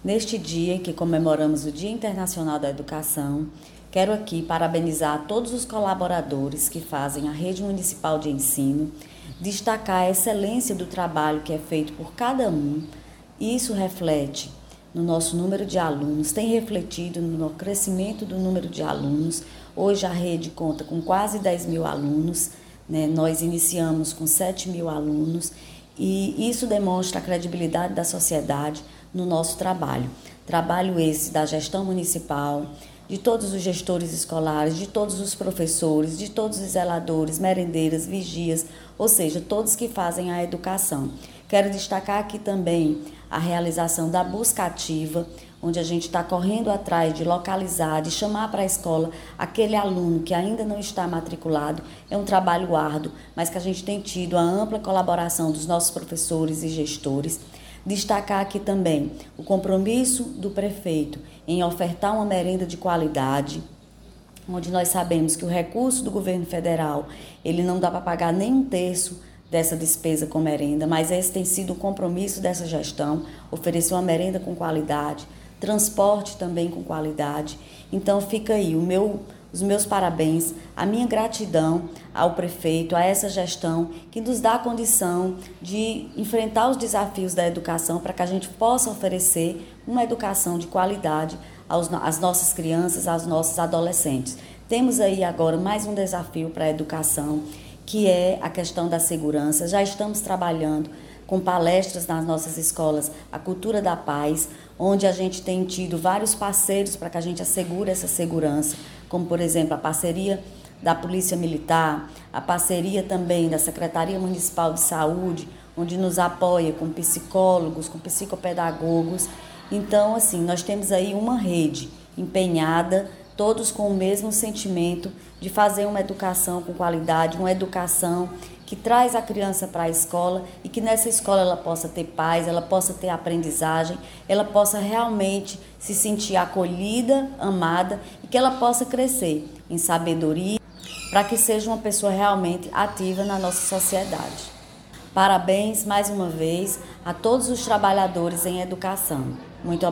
Neste dia em que comemoramos o Dia Internacional da Educação, quero aqui parabenizar todos os colaboradores que fazem a Rede Municipal de Ensino, destacar a excelência do trabalho que é feito por cada um. Isso reflete no nosso número de alunos, tem refletido no crescimento do número de alunos. Hoje a rede conta com quase 10 mil alunos, né? Nós iniciamos com 7 mil alunos e isso demonstra a credibilidade da sociedade no nosso trabalho. Trabalho esse da gestão municipal, de todos os gestores escolares, de todos os professores, de todos os zeladores, merendeiras, vigias, ou seja, todos que fazem a educação. Quero destacar aqui também a realização da busca ativa, onde a gente está correndo atrás de localizar, de chamar para a escola aquele aluno que ainda não está matriculado. É um trabalho árduo, mas que a gente tem tido a ampla colaboração dos nossos professores e gestores. Destacar aqui também o compromisso do prefeito em ofertar uma merenda de qualidade, onde nós sabemos que o recurso do governo federal, ele não dá para pagar nem um terço dessa despesa com merenda, mas esse tem sido o compromisso dessa gestão, oferecer uma merenda com qualidade, transporte também com qualidade. Então fica aí os meus parabéns, a minha gratidão ao prefeito, a essa gestão que nos dá a condição de enfrentar os desafios da educação para que a gente possa oferecer uma educação de qualidade às nossas crianças, aos nossos adolescentes. Temos aí agora mais um desafio para a educação, que é a questão da segurança. Já estamos trabalhando com palestras nas nossas escolas, a cultura da paz, onde a gente tem tido vários parceiros para que a gente assegure essa segurança, como, por exemplo, a parceria da Polícia Militar, a parceria também da Secretaria Municipal de Saúde, onde nos apoia com psicólogos, com psicopedagogos. Então, assim, nós temos aí uma rede empenhada, todos com o mesmo sentimento de fazer uma educação com qualidade, uma educação que traz a criança para a escola e que nessa escola ela possa ter paz, ela possa ter aprendizagem, ela possa realmente se sentir acolhida, amada e que ela possa crescer em sabedoria para que seja uma pessoa realmente ativa na nossa sociedade. Parabéns mais uma vez a todos os trabalhadores em educação. Muito obrigada.